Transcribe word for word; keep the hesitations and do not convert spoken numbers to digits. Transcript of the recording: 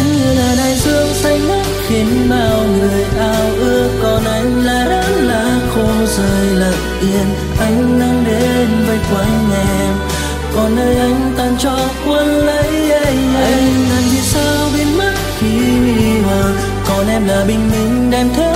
Anh như là đại dương xanh ngắt khiến bao người ao ước, còn anh là đất lá khô rơi lặng yên. Ánh nắng đến vây quanh em, còn nơi anh tan cho cuốn lấy. Anh anh vì sao biến mất khi huy hoàng, còn em là bình minh đem thế